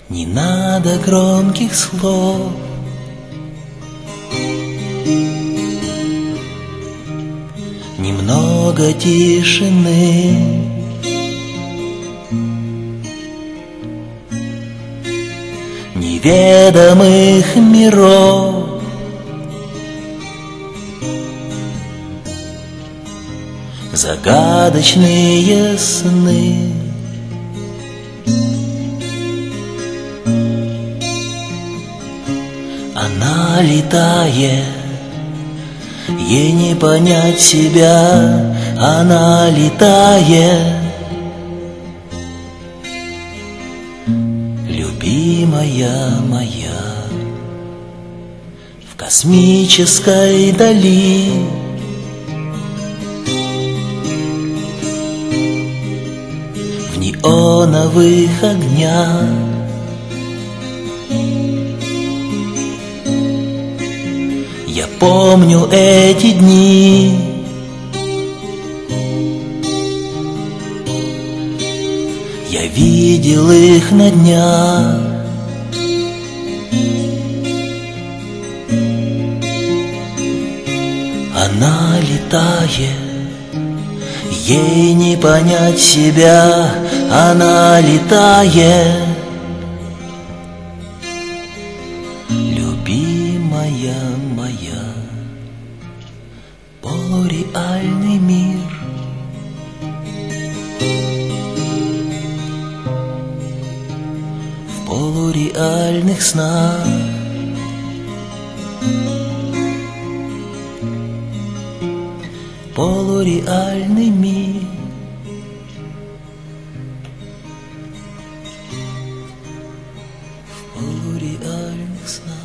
Не надо громких слов, немного тишины. Неведомых миров, загадочные сны. Она летает, ей не понять себя. Она летает, любимая моя, в космической дали. В неоновых огнях я помню эти дни. Я видел их на днях. Она летает, ей не понять себя. Она летает, любимая моя, полуреальный мир. В полуреальных снах полуреальный мир. В полуреальных снах.